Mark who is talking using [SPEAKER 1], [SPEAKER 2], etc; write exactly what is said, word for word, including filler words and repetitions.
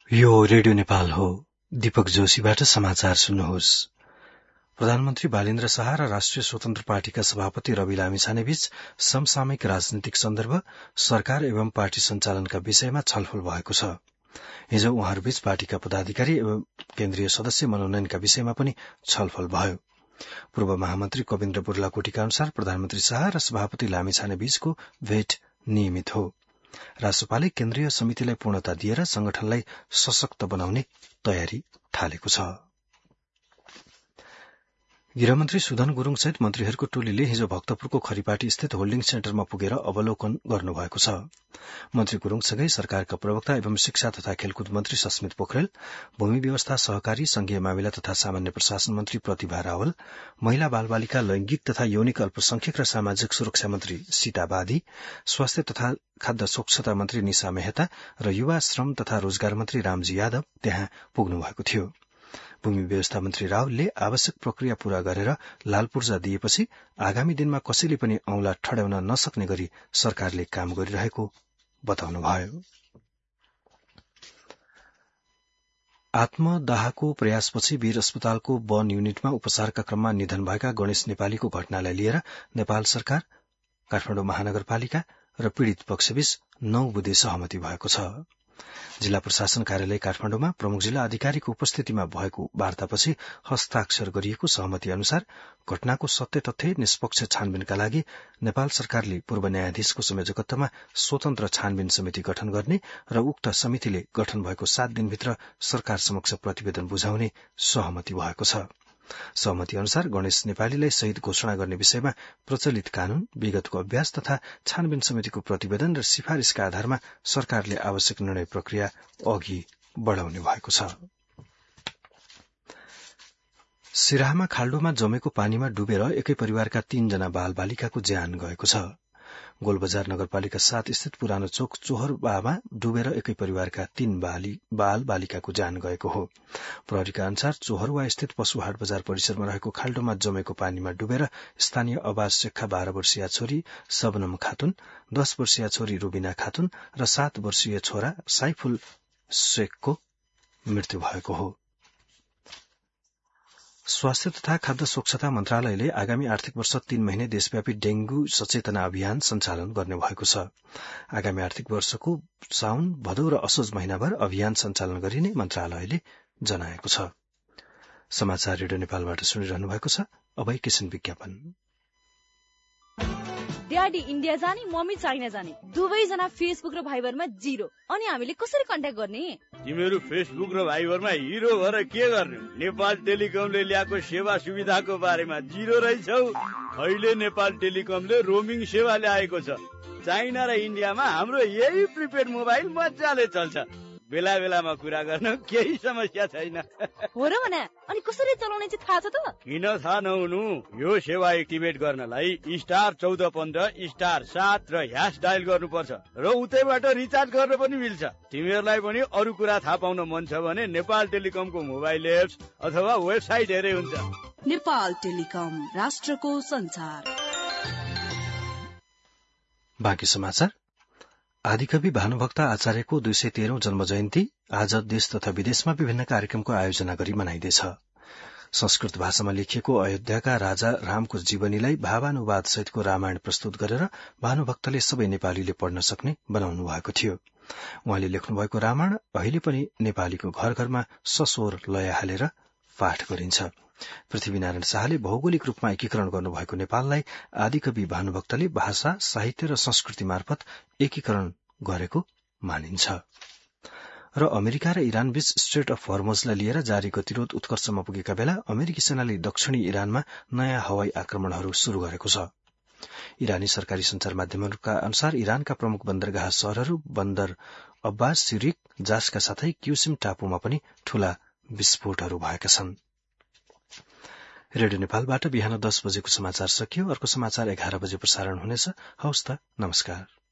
[SPEAKER 1] यो रेडियो नेपाल हो। दीपक जोशीबाट समाचार सुन्नुहोस्। प्रधानमन्त्री बालेन्द्र शाह र राष्ट्रिय स्वतन्त्र पार्टीका सभापति रवि लामिछानेबीच समसामयिक राजनीतिक सन्दर्भ, सरकार एवं पार्टी सञ्चालनका विषयमा छलफल भएको छ। हिजो उहाँहरूबीच पार्टीका पदाधिकारी एवं केन्द्रीय सदस्य मनोनयनका विषयमा पनि छलफल भयो। पूर्व महामन्त्री कविन्द्र बुर्लाकोटीका अनुसार प्रधानमन्त्री शाह र सभापति लामिछानेबीचको भेट नियमित हो। राष्ट्रपालले केन्द्रीय समितिलाई पूर्णता दिएर संगठनलाई सशक्त बनाउने तयारी थालेको छ। गृहमन्त्री सुधन गुरूङ सहित मन्त्रीहरूको टोलीले हिजो भक्तपुरको खरिपाटी स्थित होल्डिङ सेन्टरमा पुगेर अवलोकन गर्नुभएको छ। मन्त्री गुरूङसँगै सरकारका प्रवक्ता एवं शिक्षा तथा खेलकुद मन्त्री सस्मित पोखरेल, भूमि व्यवस्था, सहकारी, संघीय मामिला तथा सामान्य प्रशासन मन्त्री प्रतिभा रावल, महिला बालबालिका, लैंगिक तथा यौनिक अल्पसंख्यक र सामाजिक सुरक्षा मन्त्री सीता बादी, स्वास्थ्य तथा खाद्य स्वच्छता मन्त्री निशा मेहता र युवा श्रम तथा रोजगार मन्त्री रामजी यादव त्यहाँ पुग्नु भएको थियो। भूमि व्यवस्था मन्त्री रावलले आवश्यक प्रक्रिया पूरा गरेर लाल पूर्जा दिएपछि आगामी दिनमा कसैले पनि औंला ठड्याउन नसक्ने गरी सरकारले काम गरिरहेको बताउनुभयो। आत्मदाहको प्रयासपछि वीर अस्पतालको वन युनिटमा उपचारका क्रममा निधन भएका गणेश नेपालीको घटनालाई लिएर नेपाल सरकार, काठमाडौँ महानगरपालिका र पीड़ित पक्षबीच नौ बुँदे सहमति भएको छ। जिल्ला प्रशासन कार्यालय काठमाडौँमा प्रमुख जिल्ला अधिकारीको उपस्थितिमा भएको वार्तापछि हस्ताक्षर गरिएको सहमति अनुसार घटनाको सत्य तथ्य निष्पक्ष छानबिनका लागि नेपाल सरकारले पूर्व न्यायाधीशको संयोजकत्वमा स्वतन्त्र छानबिन समिति गठन गर्ने र उक्त समितिले गठन भएको सात दिनभित्र सरकार समक्ष प्रतिवेदन बुझाउने सहमति भएको छ। सहमति अनुसार गणेश नेपालीलाई शहीद घोषणा गर्ने विषयमा प्रचलित कानून, विगतको अभ्यास तथा छानबिन समितिको प्रतिवेदन र सिफारिशका आधारमा सरकारले आवश्यक निर्णय प्रक्रिया अघि बढ़ाउने भएको छ। सिराहामा खाल्डोमा जमेको पानीमा डुबेर एकै परिवारका तीनजना बाल बालिकाको ज्यान गएको छ। गोलबजार नगरपालिका सात स्थित पुरानो चोक चोहरबामा डुबेर एकै परिवारका तीन बाल बालिकाको ज्यान गएको हो। प्रहरीका अनुसार चोहरवा स्थित पशुहाट बजार परिसरमा रहेको खाल्डोमा जमेको पानीमा डुबेर स्थानीय आवास शेखा बाह्र वर्षीय छोरी सबनम खातुन, दस वर्षीय छोरी रुबिना खातुन र सात वर्षीय छोरा साइफुल शेखको मृत्यु भएको हो। स्वास्थ्य तथा खाद्य स्वच्छता मन्त्रालयले आगामी आर्थिक वर्ष तीन महिने देशव्यापी डेंगू सचेतना अभियान सञ्चालन गर्ने भएको छ। आगामी आर्थिक वर्षको साउन, भदौ र असोज महिनाभर अभियान सञ्चालन गरिने मन्त्रालयले जनाएको छ। समाचार रेडियो नेपालबाट सुनिरहनु भएको छ। अब एकैछिन विज्ञापन।
[SPEAKER 2] ड्याडी इन्डिया जाने, मम्मी चाइना जाने, दुवैजना फेसबुक र भाइबरमा जिरो। अनि हामीले कसरी कन्ट्याक्ट गर्ने?
[SPEAKER 3] तिमीहरू फेसबुक र भाइबरमा हिरो भएर के गर्ने? नेपाल टेलिकमले ल्याएको सेवा सुविधाको बारेमा जिरो रहेछौ। अहिले नेपाल टेलिकमले रोमिङ सेवा ल्याएको छ। चाइना र इन्डियामा हाम्रो यही प्रिपेड मोबाइल मजाले चल्छ। बेला बेलामा कुरा गर्न केही समस्या छैन।
[SPEAKER 2] हो र भने अनि कसरी चलाउने चाहिँ थाहा छ त?
[SPEAKER 3] किन थाहा नहुनु? यो सेवा एक्टिभेट गर्नलाई स्टार चौध पन्ध्र स्टार सात र ह्यास डायल गर्नुपर्छ र उतैबाट रिचार्ज गर्न पनि मिल्छ। तिमीहरूलाई पनि अरू कुरा थाहा पाउन मन छ भने नेपाल टेलिकमको मोबाइल एप्स अथवा वेबसाइट हेरे हुन्छ।
[SPEAKER 4] नेपाल टेलिकम, राष्ट्रको संचार।
[SPEAKER 1] बाँकी समाचार। आदिकवि भानुभक्त आचार्यको दुई सय तेह्रौं जन्म जयन्ती आज देश तथा विदेशमा विभिन्न कार्यक्रमको आयोजना गरी मनाइँदैछ। संस्कृत भाषामा लेखिएको अयोध्याका राजा रामको जीवनीलाई भावानुवाद सहितको रामायण प्रस्तुत गरेर भानुभक्तले सबै नेपालीले पढ्न सक्ने बनाउनु भएको थियो। उहाँले लेख्नुभएको रामायण अहिले पनि नेपालीको घर घरमा सस्वर लय हालेर पाठ गरिन्छ। पृथ्वीनारायण शाहले भौगोलिक रूपमा एकीकरण गर्नुभएको नेपाललाई आदिकवि भानुभक्तले भाषा, साहित्य र संस्कृति मार्फत एकीकरण गरेको मानिन्छ। र अमेरिका र इरान बीच स्ट्रेट अफ हर्मुजलाई लिएर जारी गतिरोध उत्कर्षमा पुगेका बेला अमेरिकी सेनाले दक्षिणी इरानमा नयाँ हवाई आक्रमणहरू शुरू गरेको छ। इरानी सरकारी संचार माध्यमहरूका अनुसार इरानका प्रमुख बन्दरगाह शहरहरू बन्दर अब्बास, सिरिक, जासका साथै क्युसिम टापुमा पनि ठूला विस्फोटहरू भएका छन्। रेडियो नेपालबाट बिहान दस बजेको समाचार सकियो। अर्को समाचार एघार बजे प्रसारण हुनेछ। हवस् त, नमस्कार।